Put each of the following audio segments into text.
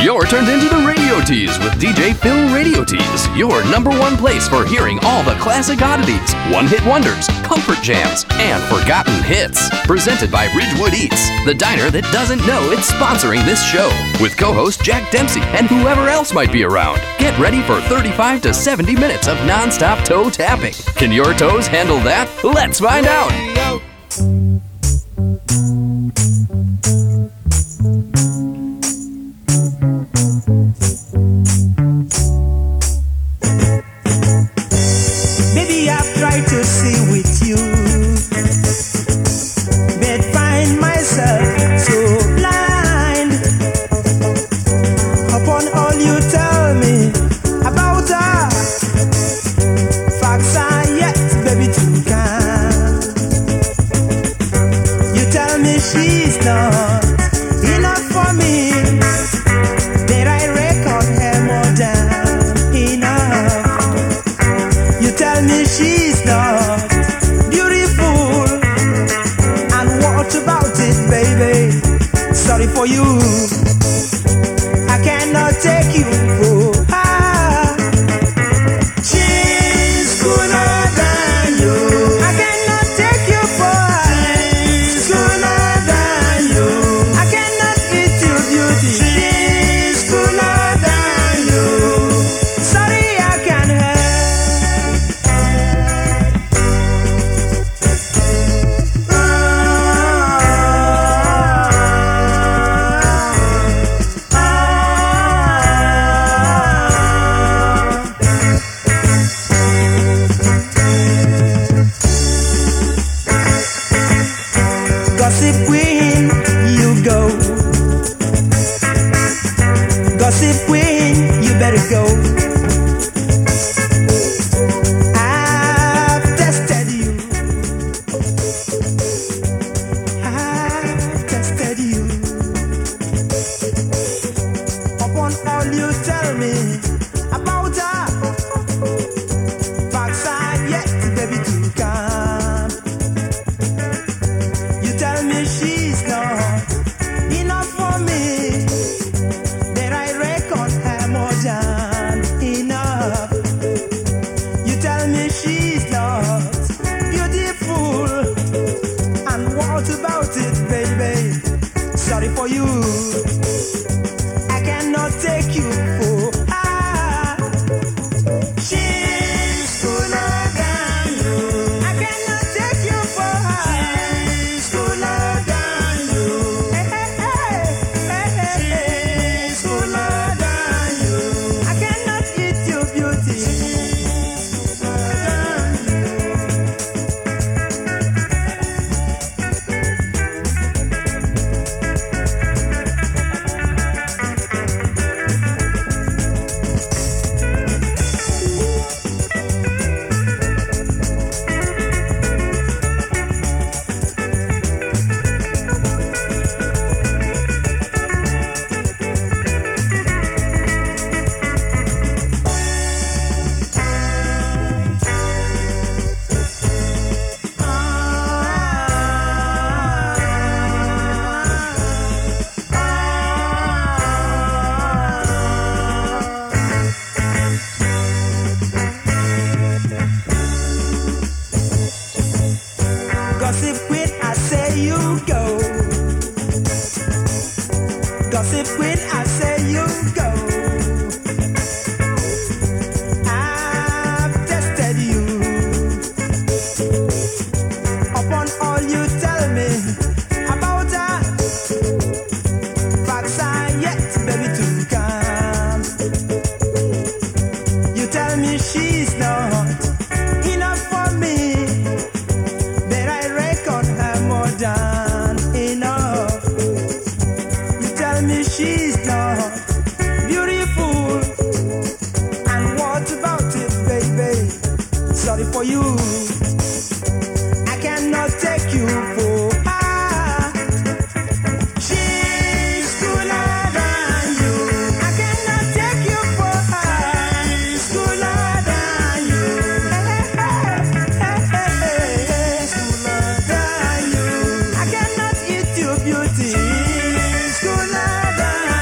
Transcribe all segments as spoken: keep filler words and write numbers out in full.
You're turned into the Radio Tease with D J Phil Radio Tease, your number one place for hearing all the classic oddities, one-hit wonders, comfort jams, and forgotten hits. Presented by Ridgewood Eats, the diner that doesn't know it's sponsoring this show, with co-host Jack Dempsey and whoever else might be around. Get ready for thirty-five to seventy minutes of non-stop toe tapping. Can your toes handle that? Let's find out. Baby, I've tried to see with you, but find myself so blind upon all you tell me about her. Facts are yet, baby, too kind. You tell me she's not enough for me, that I reckon her more than enough. You tell me she's not beautiful, and what about it, baby? Sorry for you, I cannot take you for her. She's cooler than you, I cannot take you for her. She's cooler than you, I cannot eat your beauty. She's cooler than you, sorry I can't help. Gossip queen, you go. Gossip queen, you better go. I've tested you. I've tested you. Upon all you tell me about her, facts are yet, baby, to come. You tell me she's not enough for me, that I reckon her more than enough. You tell me she's not beautiful, and what about it, baby? Sorry for you, I cannot take you for her. She's cooler than you, I cannot take you for her. She's cooler than you, hey, hey, hey, hey, hey. She's cooler than you, I cannot eat your beauty. She's cooler than you. Gossip queen, I say you go. Gossip queen, I say you go. I've tested you. Upon all you tell me about her, facts are yet, baby, to come. You tell me she's not enough for me, that I reckon her more than enough. You tell me she's not beautiful, and what about it, baby? Sorry for you, I cannot take you for her. She's cooler than you, I cannot take you for her. She's cooler than you, hey, hey, hey, hey, hey, hey. She's cooler than you, I cannot eat your beauty. She's cooler than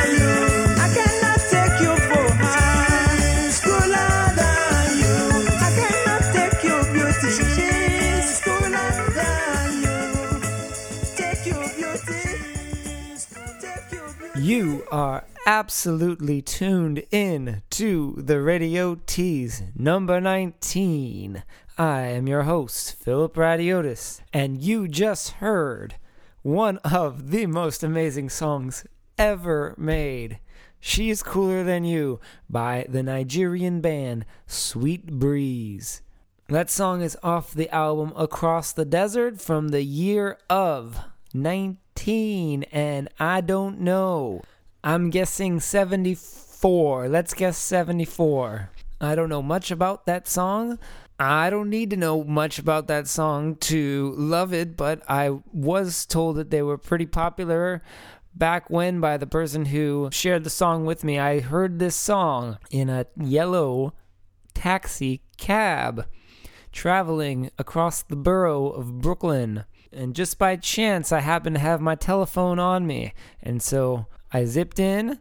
You are absolutely tuned in to the Radio Tease number nineteen. I am your host, Philip Radiotis, and you just heard one of the most amazing songs ever made. She's Cooler Than You by the Nigerian band Sweet Breeze. That song is off the album Across the Desert from the year of nineteen, and I don't know. I'm guessing seventy-four. Let's guess seventy-four. I don't know much about that song. I don't need to know much about that song to love it, but I was told that they were pretty popular back when by the person who shared the song with me. I heard this song in a yellow taxi cab traveling across the borough of Brooklyn. And just by chance, I happened to have my telephone on me. And so I zipped in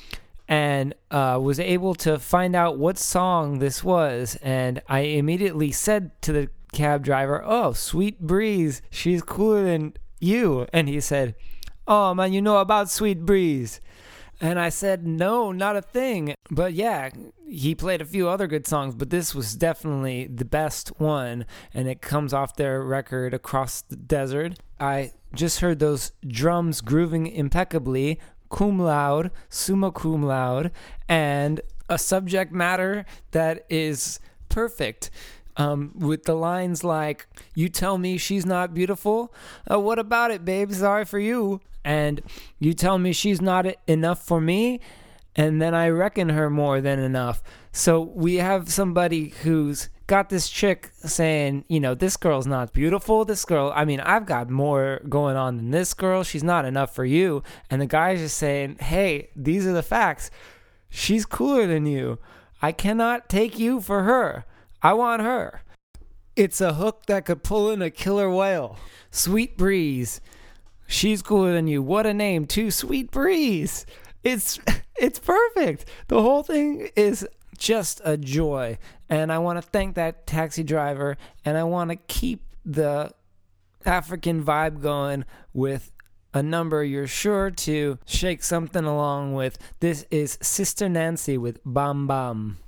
and uh, was able to find out what song this was. And I immediately said to the cab driver, "Oh, Sweet Breeze, she's cooler than you." And he said, "Oh, man, you know about Sweet Breeze." And I said, "No, not a thing." But yeah, he played a few other good songs, but this was definitely the best one, and it comes off their record Across the Desert. I just heard those drums grooving impeccably, cum laude, summa cum laude, and a subject matter that is perfect. Um, with the lines like, "You tell me she's not beautiful? Uh, what about it, babe? Sorry for you. And you tell me she's not enough for me, and then I reckon her more than enough." So we have somebody who's got this chick saying, you know, this girl's not beautiful. This girl, I mean, I've got more going on than this girl. She's not enough for you. And the guy's just saying, hey, these are the facts. She's cooler than you. I cannot take you for her. I want her. It's a hook that could pull in a killer whale. Sweet Breeze. She's cooler than you. What a name, too. Sweet Breeze. It's it's perfect. The whole thing is just a joy. And I want to thank that taxi driver, and I want to keep the African vibe going with a number you're sure to shake something along with. This is Sister Nancy with Bam Bam.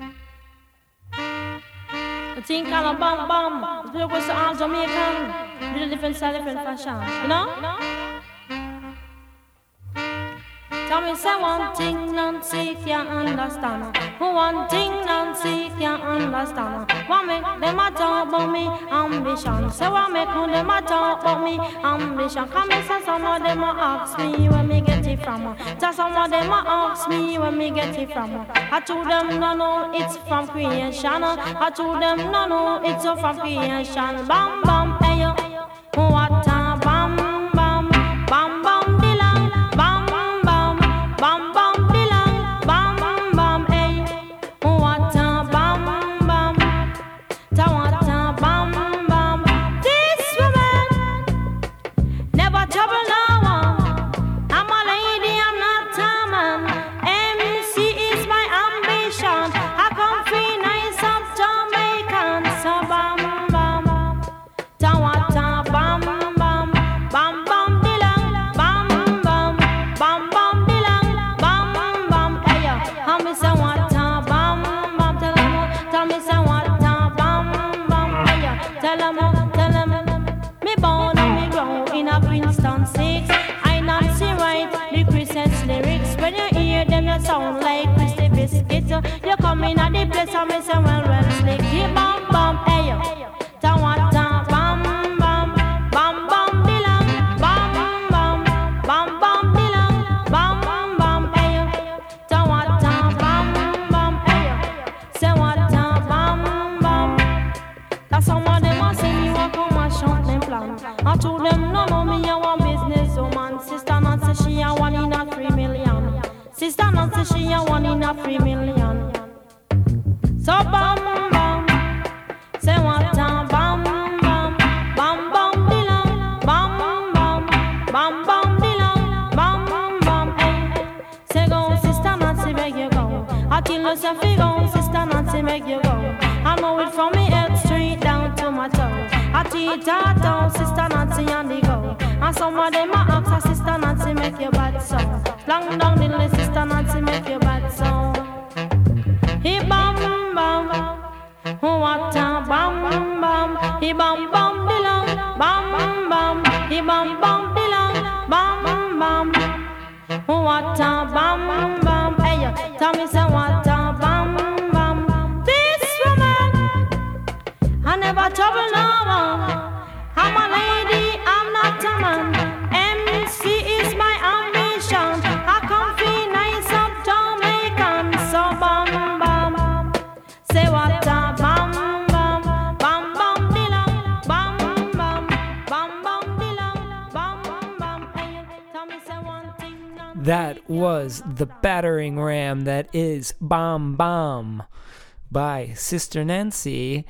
I think I'm a bam bam. It's because I'm Jamaican. Really different style, different fashion. You know? Tell me, say one thing Nancy can't understand. One thing Nancy can't understand. What make them a talk about me ambition? Say what make them a talk about me ambition? Come and say some of them a ask me where me get it from. Just some of them a ask me where me get it from. I told them no no it's from creation. I told them no no it's from creation. Bam bam hey yo, what a bam bam bam bam. Sound like Christy Biscuit. You come in at the place and me say well well slick. Bam bam hey yo, ta wa ta bam bam bam bam bilang bam bam bam bam bilang bam bam hey yo, ta wa ta bam bam hey yo, say what ta bam bam. That's some of them a say me want come and shout them plan. I told them no no me a one business woman. Sister Nancy she a one in a three million. Sister Nancy, she a one in a three million. So bam bam, say what a bam bam, bam bam bilang, bam bam, bam bam bilang, bam bam hey. Say go, Sister Nancy, make you go. I tell you say fi go, Sister Nancy, make you go. I know it from me head straight down to my toe. I tell you down, Sister Nancy, and they go. And some of them a ask, Sister Nancy, make you bad so. Long What a bam bam, hey, yo, tell me say what a bam bam. This woman, I never trouble no one. I'm a lady, I'm not a man. M C is my ambition. I come feel nice up Jamaican, so bam bam. Say what a bam bam, bam bam dilang, bam bam, bam bam dilang, bam bam. Hey, tell me say one thing. That was the battering ram that is Bomb Bomb by Sister Nancy,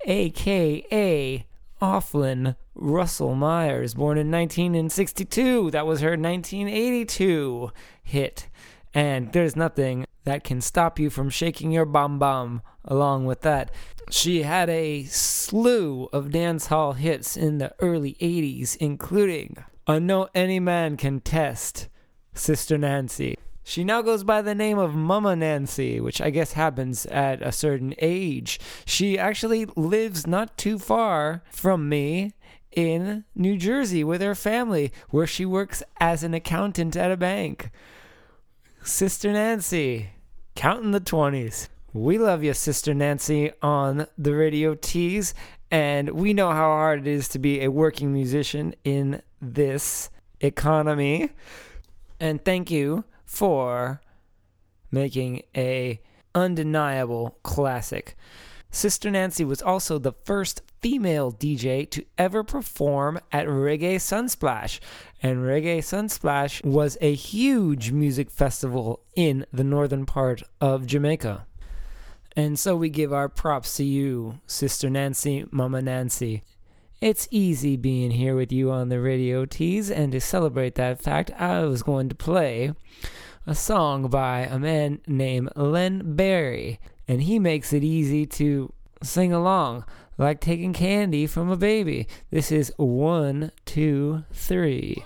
aka Offlin Russell Myers, born in nineteen sixty-two. That was her nineteen eighty-two hit. And there's nothing that can stop you from shaking your bum bum along with that. She had a slew of dancehall hits in the early eighties, including I Know Any Man Can Test, Sister Nancy. She now goes by the name of Mama Nancy, which I guess happens at a certain age. She actually lives not too far from me in New Jersey with her family, where she works as an accountant at a bank. Sister Nancy, counting the twenties. We love you, Sister Nancy, on the Radio Tees, and we know how hard it is to be a working musician in this economy. And thank you for making a undeniable classic. Sister Nancy was also the first female D J to ever perform at Reggae Sunsplash, and Reggae Sunsplash was a huge music festival in the northern part of Jamaica. And so we give our props to you, Sister Nancy, Mama Nancy. It's easy being here with you on the Radio Tees, and to celebrate that fact, I was going to play a song by a man named Len Berry, and he makes it easy to sing along, like taking candy from a baby. This is one, two, three.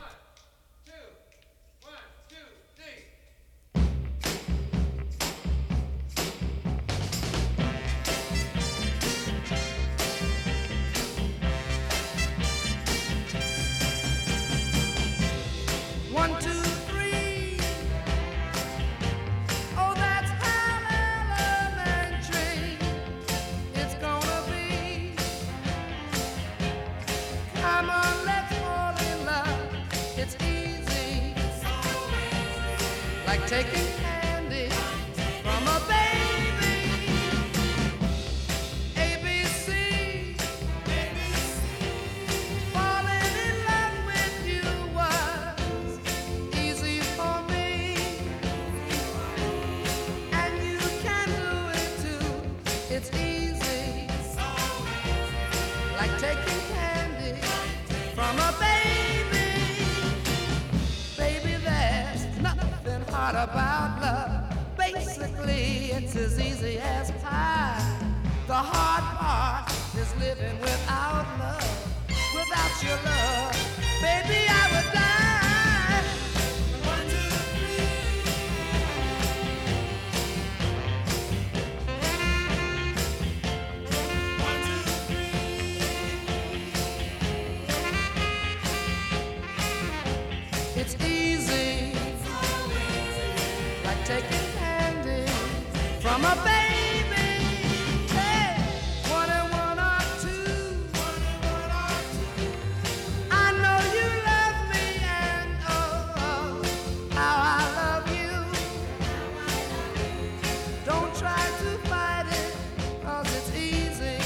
Taking candy from a baby. A B C. Falling in love with you was easy for me, and you can do it too. It's easy, like taking candy from a baby. Baby, there's nothing hard about love. Basically, it's as easy as pie. The hard part is living without love. Without your love, baby, I would die. One, two, three. One, two, three. It's easy, like taking candy from a baby. Hey, one and one are two. I know you love me, and oh, oh, how I love you. Don't try to fight it, 'cause it's easy,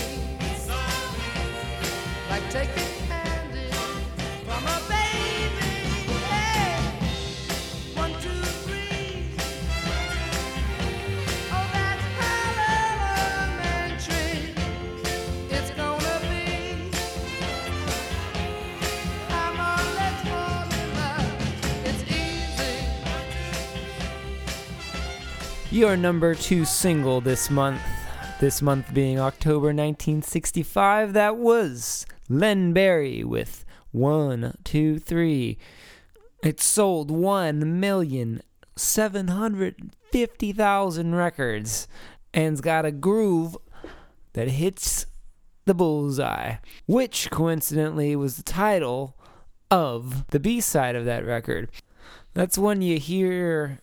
like taking candy from a baby. Hey, one, two, three. Oh, that's how elementary it's gonna be. Come on, let's fall in love. It's easy. Your number two single this month, this month being October nineteen sixty-five, that was Len Berry with one, two, three. It sold one million seven hundred fifty thousand records and's got a groove that hits the bullseye, which coincidentally was the title of the B-side of that record. That's one you hear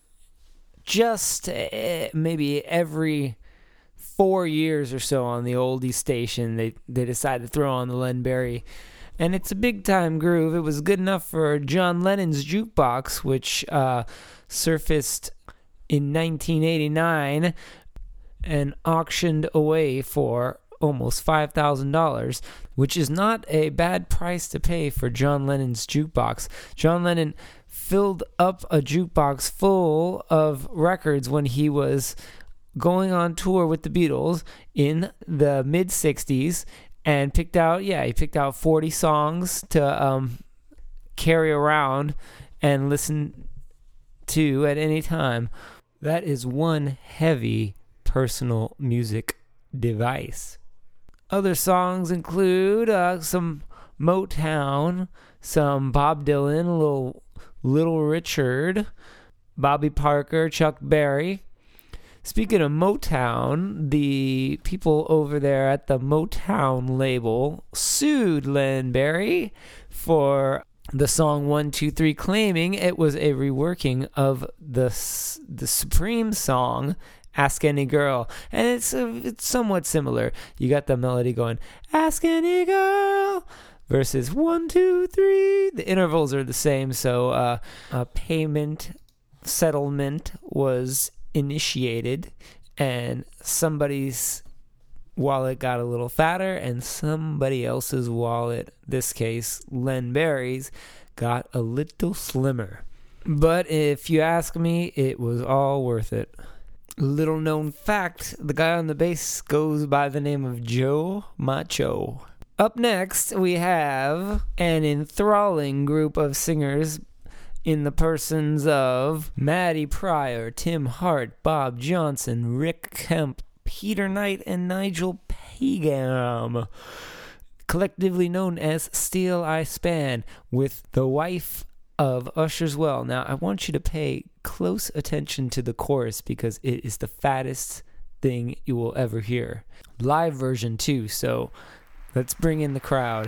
just uh, maybe every four years or so on the oldie station. They they decide to throw on the Len Barry. And it's a big-time groove. It was good enough for John Lennon's Jukebox, which uh, surfaced in nineteen eighty-nine and auctioned away for almost five thousand dollars, which is not a bad price to pay for John Lennon's Jukebox. John Lennon filled up a jukebox full of records when he was going on tour with the Beatles in the mid-sixties, and picked out, yeah, he picked out forty songs to um, carry around and listen to at any time. That is one heavy personal music device. Other songs include uh, some Motown, some Bob Dylan, a little Little Richard, Bobby Parker, Chuck Berry. Speaking of Motown, the people over there at the Motown label sued Len Barry for the song one two three, claiming it was a reworking of the the Supreme song Ask Any Girl. And it's uh, it's somewhat similar. You got the melody going, Ask Any Girl, versus one two three. The intervals are the same, so uh, a payment settlement was initiated, and somebody's wallet got a little fatter, and somebody else's wallet, this case Len Barry's, got a little slimmer. But if you ask me, it was all worth it. Little known fact, the guy on the bass goes by the name of Joe Macho. Up next, we have an enthralling group of singers in the persons of Matty Pryor, Tim Hart, Bob Johnson, Rick Kemp, Peter Knight, and Nigel Pagam, collectively known as Steel I Span, with the wife of Usher's Well. Now, I want you to pay close attention to the chorus because it is the fattest thing you will ever hear. Live version too, so let's bring in the crowd.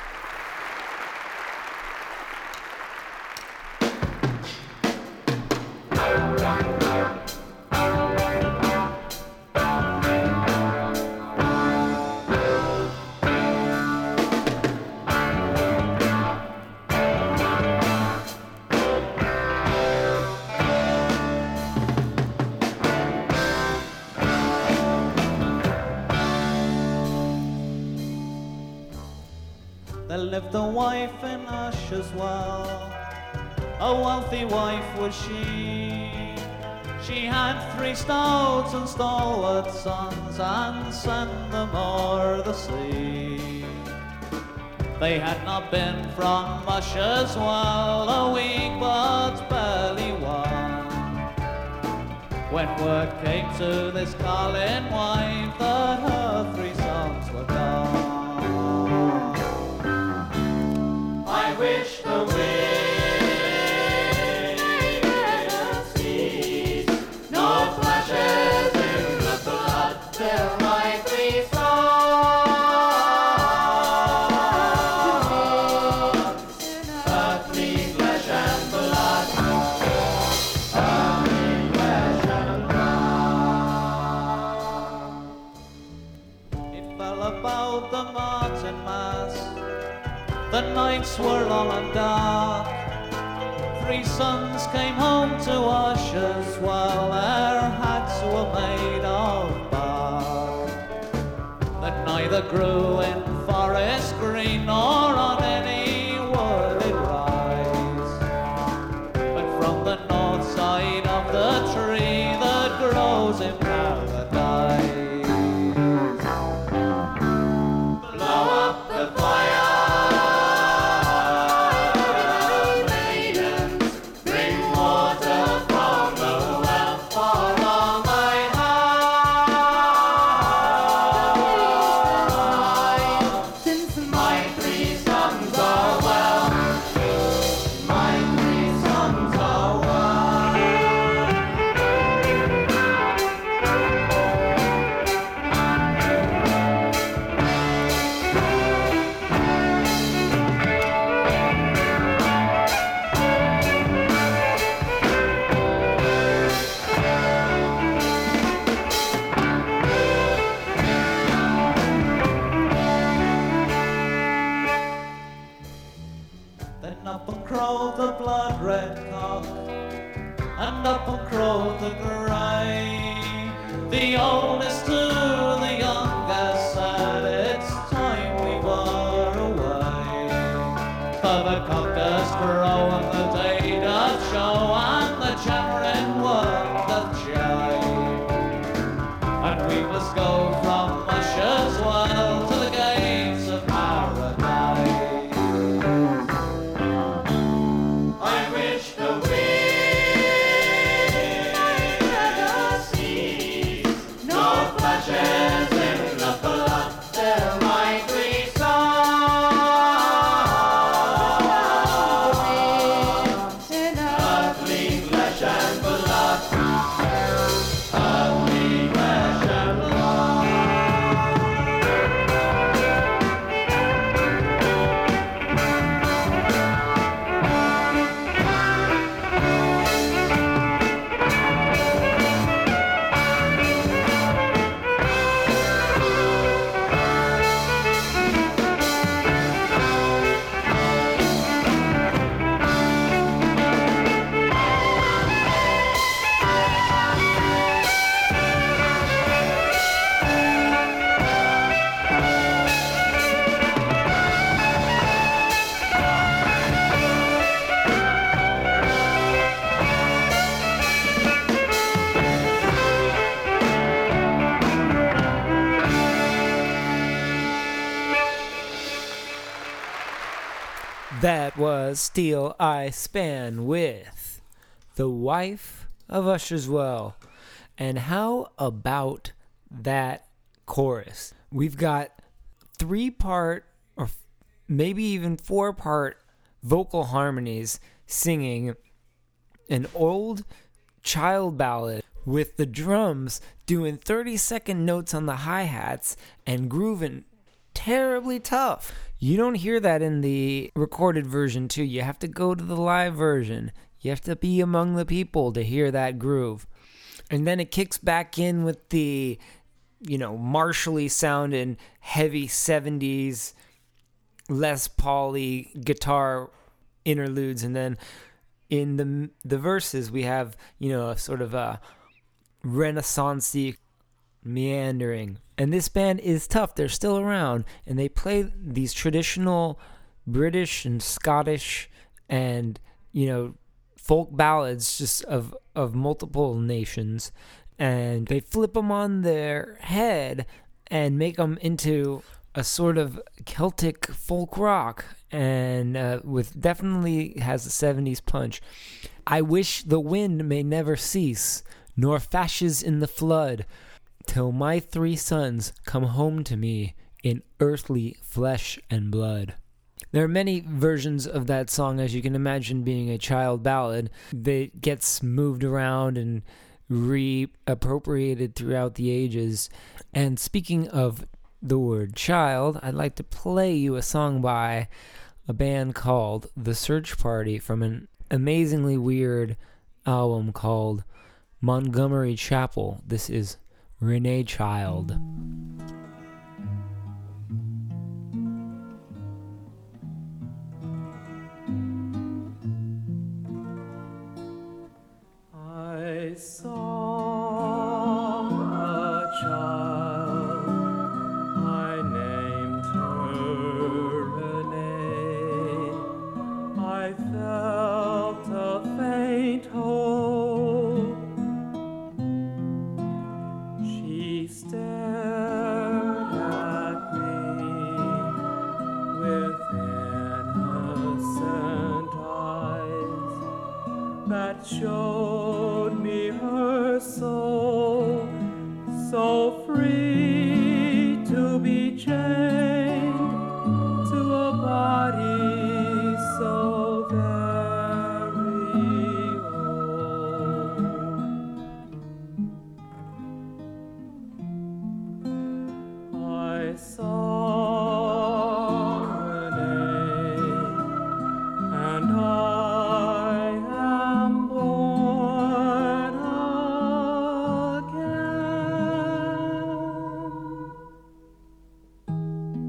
There lived a wife in Usher's Well, a wealthy wife was she. She had three stout and stalwart sons, and sent them o'er the sea. They had not been from Usher's Well a week, but barely one, when word came to this calling wife that her three sons were gone. I wish the wind didn't cease, no flashes in the blood till my three sons, earthly flesh and blood, earthly flesh and blood. It fell about the Martin Mass. The nights were long and dark. Three sons came home to Usher's Well. Their hats were made of bark that neither grew in forest green nor on any wooded rise, but from the north side of the tree that grows in paradise. Blow up the fire, and up and crowed the grey. The oldest to the youngest said it's time we were away. For the cock does crow and the day doth show and the children work doth jive. And we must go from Usher's Well to the gates of paradise. I wish the wind might never cease, no flashes in the blood, there might be songs in earthly flesh and blood, earthly flesh and blood. That was Steel Eye Span with The Wife of Usher's Well. And how about that chorus? We've got three part or f- maybe even four part vocal harmonies singing an old child ballad with the drums doing thirty second notes on the hi-hats and grooving terribly tough. You don't hear that in the recorded version too. You have to go to the live version. You have to be among the people to hear that groove. And then it kicks back in with the, you know, martially sounding heavy seventies Les Paul-y guitar interludes. And then in the the verses we have, you know, a sort of a Renaissance-y meandering. And this band is tough. They're still around, and they play these traditional British and Scottish and, you know, folk ballads just of of multiple nations, and they flip them on their head and make them into a sort of Celtic folk rock, and uh, with definitely has a seventies punch. I wish the wind may never cease, nor fashes in the flood, till my three sons come home to me in earthly flesh and blood. There are many versions of that song, as you can imagine, being a child ballad that gets moved around and reappropriated throughout the ages. And speaking of the word child, I'd like to play you a song by a band called The Search Party from an amazingly weird album called Montgomery Chapel. This is Renee Child. I saw a child, I named her Renee. I felt a faint hope. She stared at me with innocent eyes that showed me her soul, so free to be chained to a body so very old. I saw Renee, and I am born again.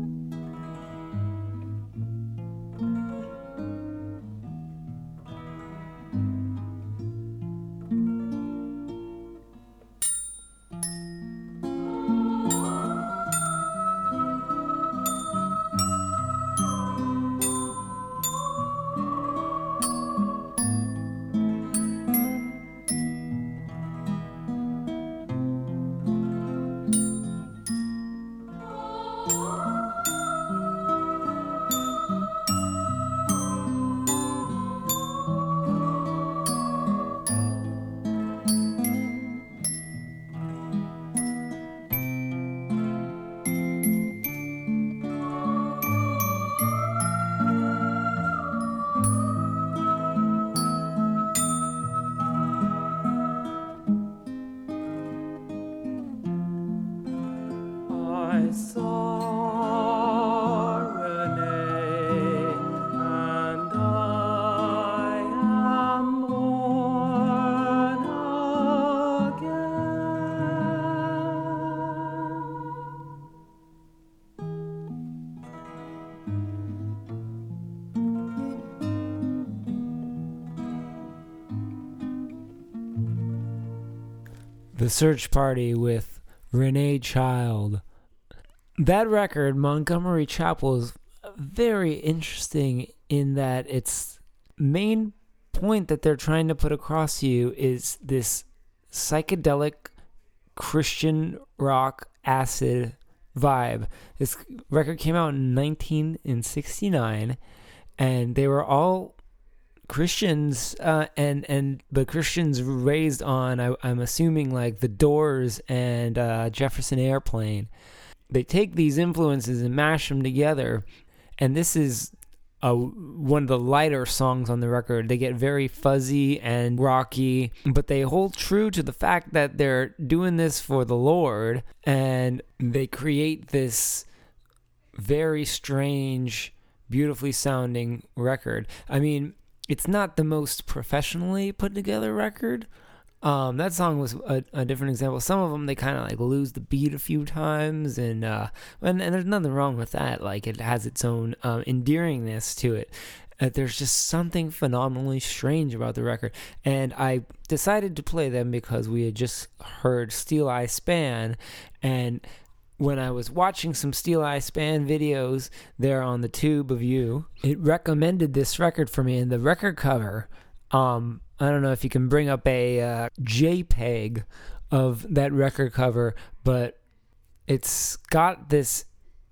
I saw Renee, and I am born The Search Party with Renee Child. That record, Montgomery Chapel, is very interesting in that its main point that they're trying to put across to you is this psychedelic Christian rock acid vibe. This record came out in nineteen sixty-nine, and they were all Christians, uh, and and the Christians raised on, I, I'm assuming, like the Doors and uh, Jefferson Airplane. They take these influences and mash them together, and this is a, one of the lighter songs on the record. They get very fuzzy and rocky, but they hold true to the fact that they're doing this for the Lord, and they create this very strange, beautifully sounding record. I mean, it's not the most professionally put together record. Um, that song was a, a different example. Some of them, they kind of like lose the beat a few times, and, uh, and and there's nothing wrong with that. Like, it has its own um, endearingness to it. Uh, there's just something phenomenally strange about the record, and I decided to play them because we had just heard Steel Eye Span, and when I was watching some Steel Eye Span videos there on the Tube of You, it recommended this record for me, and the record cover, um, I don't know if you can bring up a uh, JPEG of that record cover, but it's got this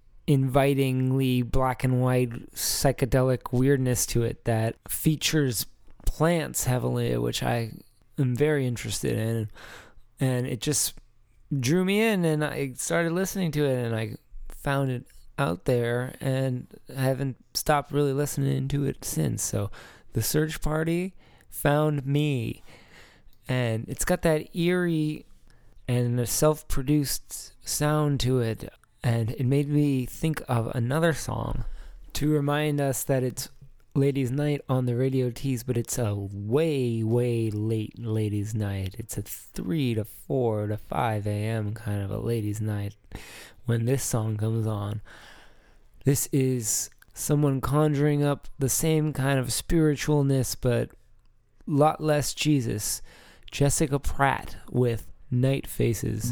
invitingly black and white psychedelic weirdness to it that features plants heavily, which I am very interested in, and it just drew me in, and I started listening to it, and I found it out there, and I haven't stopped really listening to it since. So The Search Party found me, and it's got that eerie and a self-produced sound to it, and it made me think of another song to remind us that it's Ladies' Night on the Radio Tees, but it's a way, way late Ladies' Night. It's a three to four to five a.m. kind of a Ladies' Night when this song comes on. This is someone conjuring up the same kind of spiritualness, but a lot less Jesus. Jessica Pratt with Night Faces.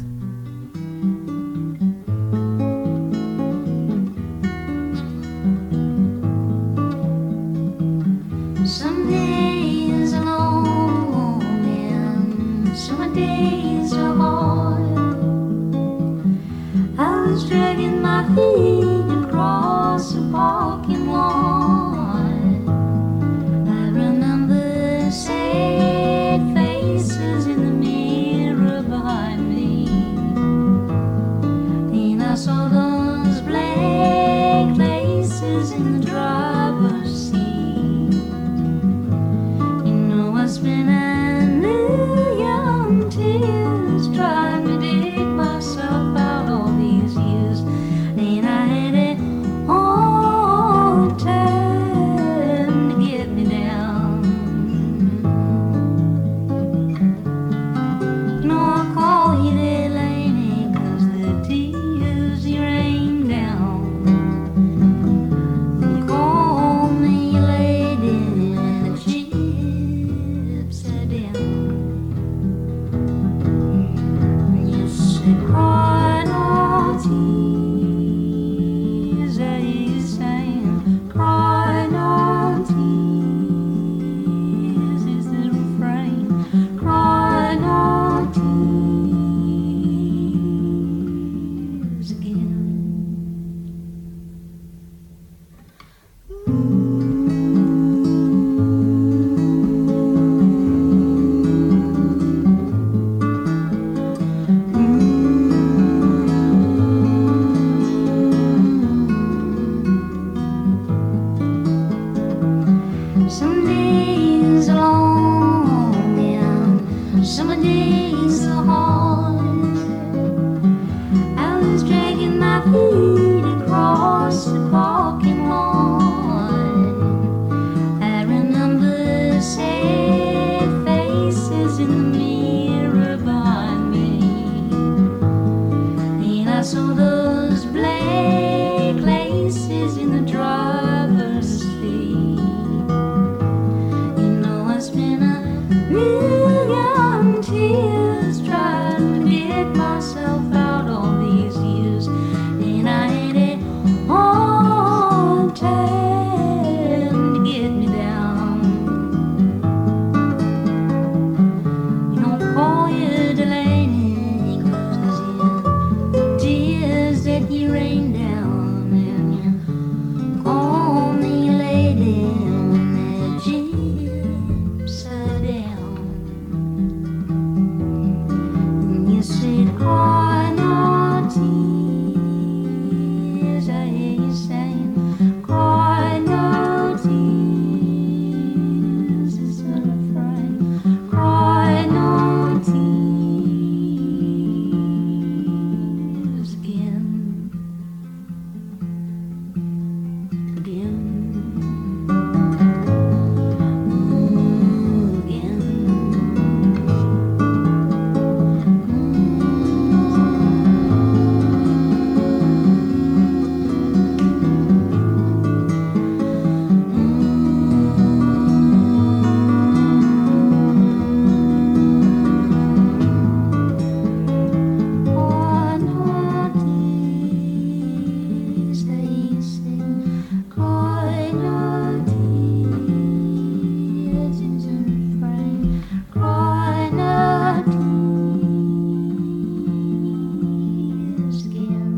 Some days are long and some days are hard. I was dragging my feet across the parking lot. I remember sad faces in the mirror behind me, and I saw those black laces in the driver's seat. Spent a million tears trying to dig myself out all these years, and I had it hard time to get me down. No, I call you Delaney, 'cause the tears you rain down. You call me lady, and she cry no tears, he's saying, cry no tears, is the refrain, cry no tears again. Some days are long and some days are hard. I was dragging my right across the parking lot. I remember sad faces in the mirror behind me, and I saw those black laces in the driver's seat. You know I spent a million tears trying to get myself out all these years, and I had a hard time to get me down. You don't call you Delaney, 'cause the tears that you rain down, and you call me lady when the chips are down. And you said, cry no tears. I hear you saying, cry no tears. It's not a friend. Cry no tears again. Again. Mm, again. Cry no tears, they say. Cry no tears, it's a refrain. Cry no tears again.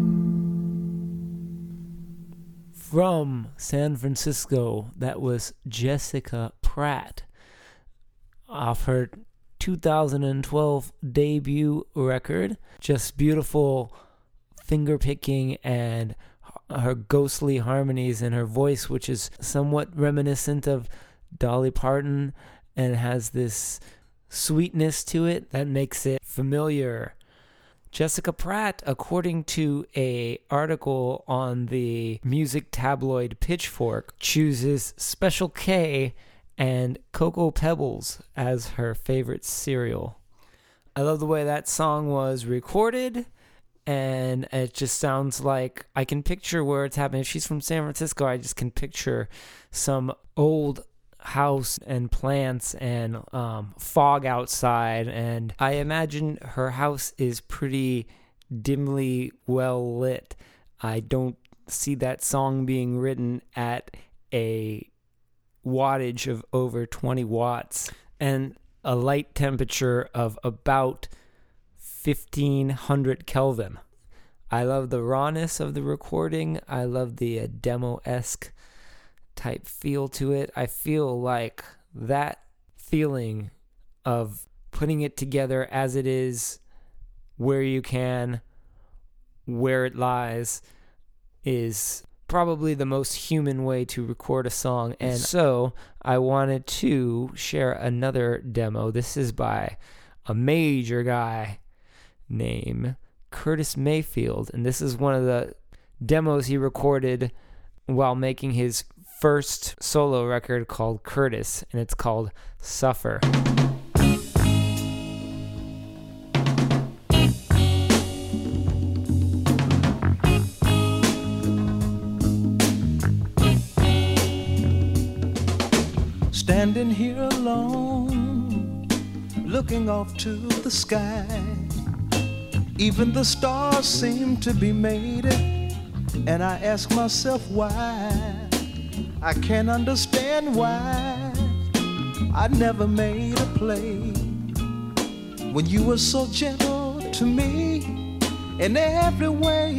From San Francisco, that was Jessica Pratt off her two thousand twelve debut record. Just beautiful finger picking and her ghostly harmonies in her voice, which is somewhat reminiscent of Dolly Parton and has this sweetness to it that makes it familiar. Jessica Pratt, according to a article on the music tabloid Pitchfork, chooses Special K and Cocoa Pebbles as her favorite cereal. I love the way that song was recorded, and it just sounds like I can picture where it's happening. If she's from San Francisco, I just can picture some old house and plants and um, fog outside, and I imagine her house is pretty dimly well lit. I don't see that song being written at a wattage of over twenty watts and a light temperature of about fifteen hundred Kelvin. I love the rawness of the recording. I love the uh, demo-esque type feel to it. I feel like that feeling of putting it together as it is, where you can, where it lies, is probably the most human way to record a song. And so I wanted to share another demo. This is by a major guy named Curtis Mayfield, and this is one of the demos he recorded while making his first solo record called Curtis, and it's called Suffer. Standing here alone, looking off to the sky. Even the stars seem to be mated, and I ask myself why. I can't understand why I never made a play when you were so gentle to me in every way.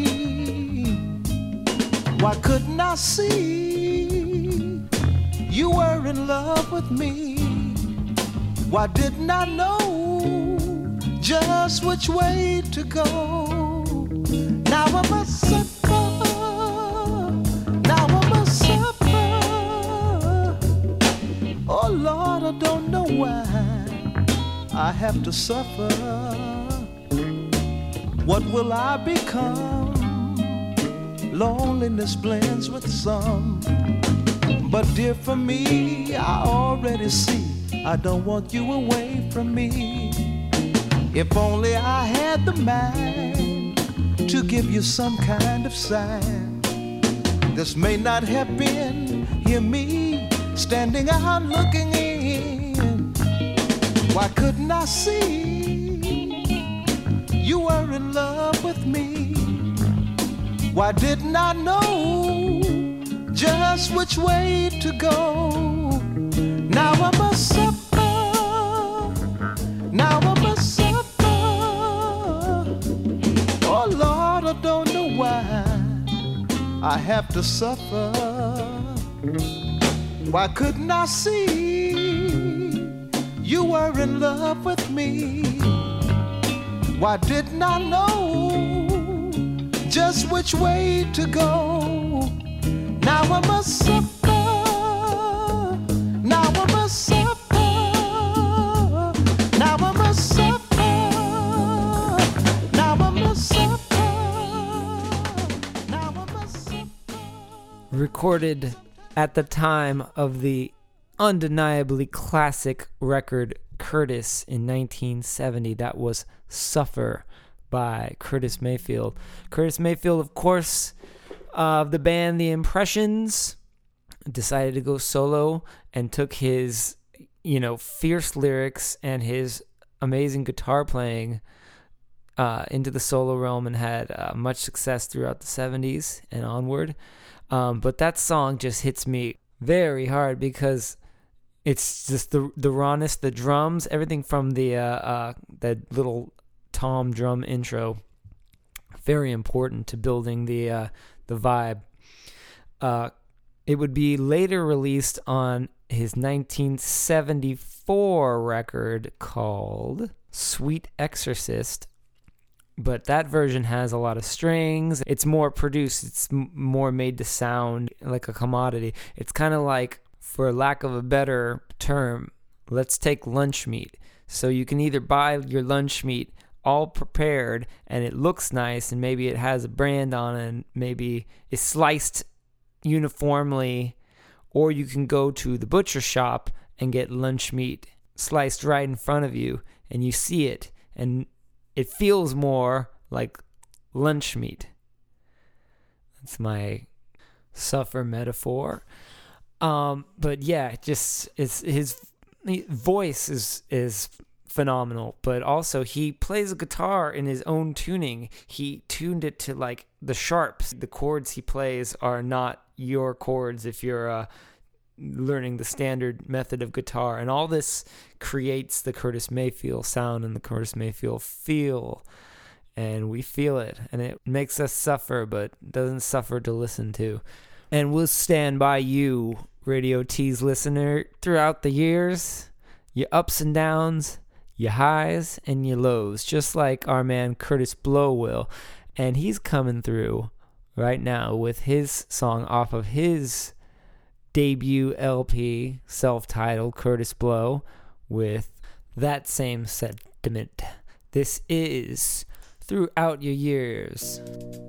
Why couldn't I see you were in love with me? Why didn't I know just which way to go? Now I must suffer, now I must suffer. Oh Lord, I don't know why I have to suffer. What will I become loneliness blends with some. But dear, for me, I already see I don't want you away from me. If only I had the mind to give you some kind of sign. This may not have been, hear me, standing out looking in. Why couldn't I see you were in love with me? Why didn't I know just which way to go? Now I must suffer, now I must suffer. Oh Lord, I don't know why I have to suffer. Why couldn't I see you were in love with me? Why didn't I know just which way to go? Now I must suffer, now I must suffer, now I must suffer, now I must suffer, now I must suffer. Recorded at the time of the undeniably classic record Curtis in nineteen seventy. That was Suffer by Curtis Mayfield. Curtis Mayfield, of course, of uh, the band The Impressions, decided to go solo and took his, you know, fierce lyrics and his amazing guitar playing uh, into the solo realm and had uh, much success throughout the seventies and onward. Um, but that song just hits me very hard because it's just the the rawness, the drums, everything from the uh, uh, that little tom drum intro, very important to building the uh, the vibe. Uh, it would be later released on his nineteen seventy-four record called Sweet Exorcist, but that version has a lot of strings. It's more produced. It's m- more made to sound like a commodity. It's kind of like, for lack of a better term, let's take lunch meat. So you can either buy your lunch meat all prepared and it looks nice and maybe it has a brand on it and maybe it's sliced uniformly, or you can go to the butcher shop and get lunch meat sliced right in front of you and you see it and it feels more like lunch meat. That's my Suffer metaphor. Um, but yeah, just it's his voice is is phenomenal, but also he plays a guitar in his own tuning. He tuned it to like the sharps. The chords he plays are not your chords if you're uh, learning the standard method of guitar, and all this creates the Curtis Mayfield sound and the Curtis Mayfield feel, and we feel it, and it makes us suffer, but doesn't suffer to listen to. And we'll stand by you, Radio T's listener, throughout the years, your ups and downs, your highs and your lows, just like our man Curtis Blow will. And he's coming through right now with his song off of his debut L P, self-titled Curtis Blow, with that same sentiment. This is Throughout Your Years.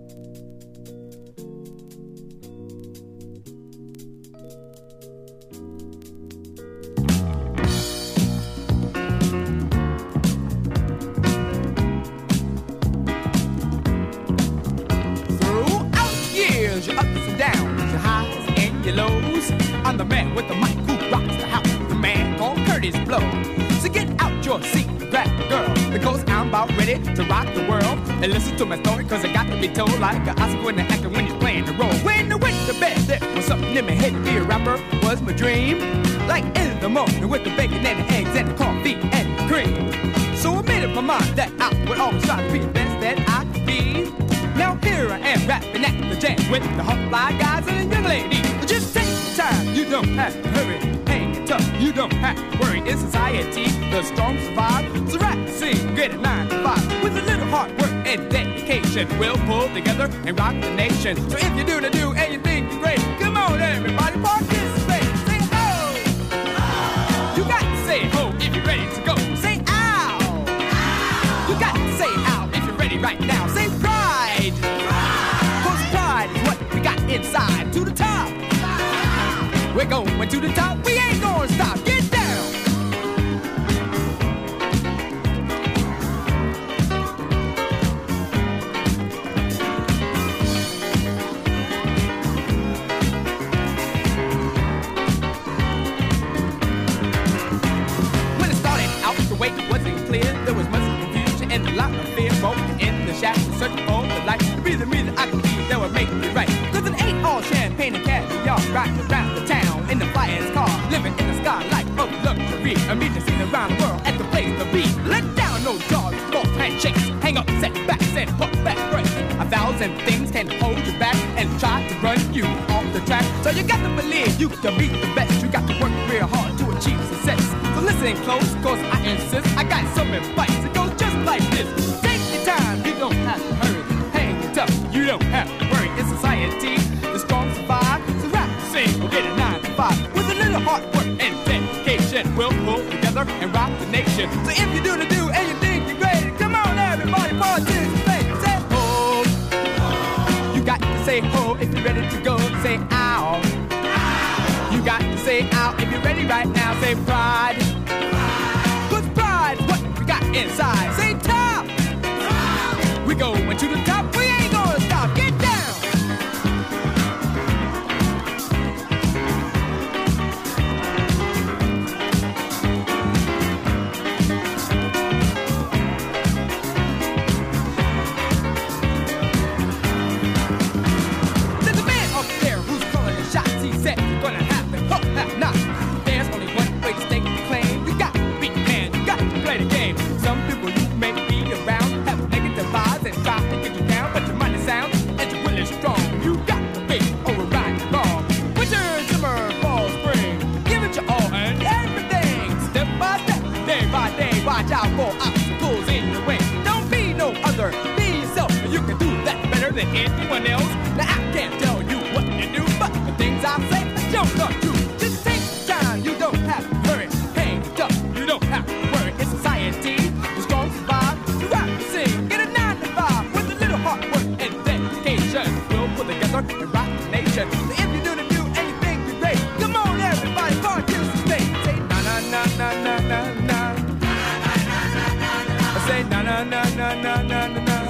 Your ups and downs, your highs and your lows. I'm the man with the mic who rocks the house, the man called Curtis Blow. So get out your seat, grab the girl, because I'm about ready to rock the world. And listen to my story, cause I got to be told, like an Oscar winner actor when he's playing the role. When I went to bed, there was something in my head, to be a rapper was my dream. Like in the morning with the bacon and the eggs and the coffee and the cream. So I made up my mind that I would always try to be the best that I could be. Now here I am rapping at the jam with the hot fly guys and young ladies. Just take your time, you don't have to hurry. Hang it tough, you don't have to worry. In society, the strong survive. So rap, sing, get it nine to five. With a little hard work and dedication, we'll pull together and rock the nation. So if you do the do and you think you're great, come on everybody, participate. Say ho! Oh. You got to say ho if you're ready to go. Say ow! Ow. You got to say ow if you're ready right now. Say pride! Pride! Cause pride is what to the top, we ain't gonna stop. Get down. When it started out, the way wasn't clear. There was much confusion and a lot of fear. Rolling in the shadows, searching for the light. To be the reason I could be that would make me right. Cause it ain't all champagne and caviar. Riding around the town in the flyest car. Living in the skylight of luxury. A meeting seen around the world at the place to be. Let down no jaws, false handshakes. Hang up setbacks and puff back breaks. A thousand things can hold you back and try to run you off the track. So you got to believe you can be the best. You got to work real hard to achieve success. So listen close, cause I insist. I got some advice. It goes just like this. Take your time, you don't have to hurry. Hang it up, you don't have to worry. In society, the strong survive. So rap, sing, or get a nine to five. With a little hard work and dedication, we'll pull together and rock the nation. So if you do the do and you think you're great, come on everybody, participate. Say ho. You got to say ho if you're ready to go. Say ow. You got to say ow if you're ready right now. Say pride. Cause pride's what we got inside. Say top. We going to the top. We ain't gonna stop. Get down. There's a man up there who's calling the shots. He said it's gonna happen. Hope have not. There's only one way to stake the claim. You got to beat the man. You got to play the game. Some people you may be around have negative vibes and try to get you down, but your money sounds and your will is strong. You got to be over right and wrong. Winter, summer, fall, spring. Give it your all and everything. Step by step, day by day. Watch out for obstacles in your way. Don't be no other. Be yourself. You can do that better than anyone else. Now I can't tell you what to do, but the things I say, don't not true. Just take your time. You don't have to hurry. Hang it up. You don't have to worry. It's society. The strong survive. You rap and sing. Get a nine to five with a little hard work and dedication. We'll pull together and rock the nation. So if you do the do and you think you're great, come on everybody, participate. Say na na na na na na na. Say na na na na na na na na.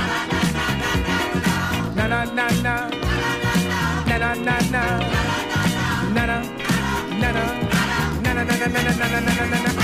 Na na na na. Na na na na. Na na na na. Na na na na na na na na na na.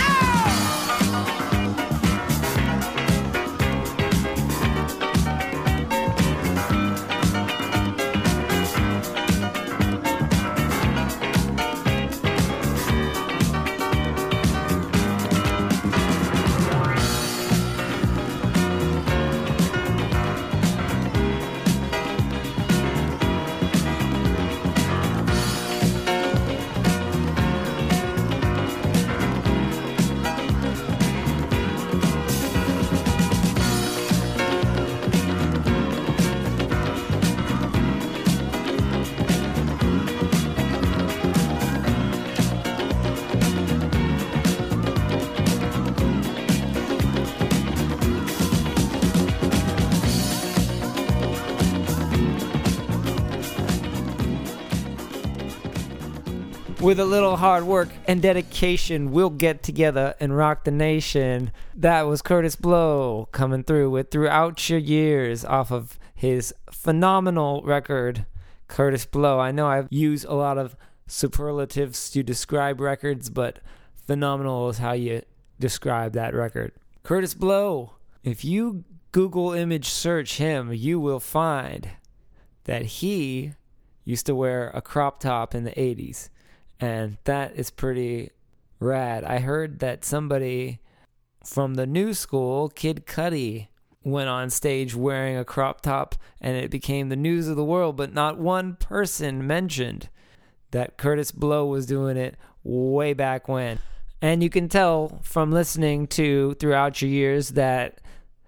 With a little hard work and dedication, we'll get together and rock the nation. That was Curtis Blow coming through with Throughout Your Years off of his phenomenal record, Curtis Blow. I know I've used a lot of superlatives to describe records, but phenomenal is how you describe that record. Curtis Blow. If you Google image search him, you will find that he used to wear a crop top in the eighties. And that is pretty rad. I heard that somebody from the new school, Kid Cudi, went on stage wearing a crop top and it became the news of the world, but not one person mentioned that Curtis Blow was doing it way back when. And you can tell from listening to Throughout Your Years that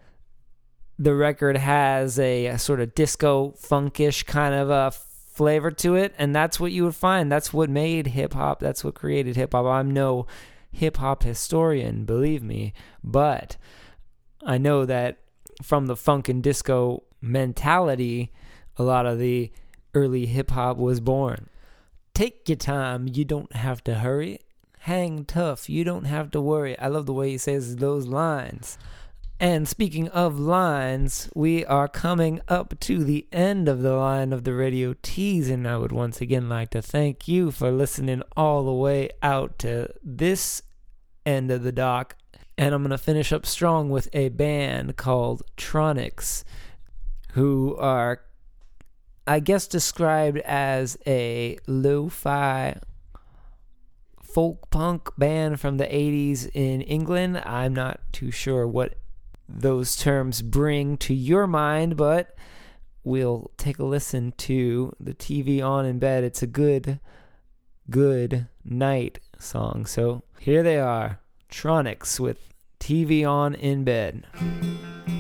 the record has a, a sort of disco funkish kind of a flavor to it, and that's what you would find. That's what made hip-hop. That's what created hip-hop. I'm no hip-hop historian, believe me, but I know that from the funk and disco mentality, a lot of the early hip-hop was born. Take your time, you don't have to hurry. Hang tough, you don't have to worry. I love the way he says those lines. And speaking of lines, we are coming up to the end of the line of the Radio Tease, and I would once again like to thank you for listening all the way out to this end of the dock. And I'm going to finish up strong with a band called Tronics, who are, I guess, described as a lo-fi folk punk band from the eighties in England. I'm not too sure what those terms bring to your mind, but we'll take a listen to the T V on in bed. It's a good, good night song. So here they are, Tronics with T V on in bed.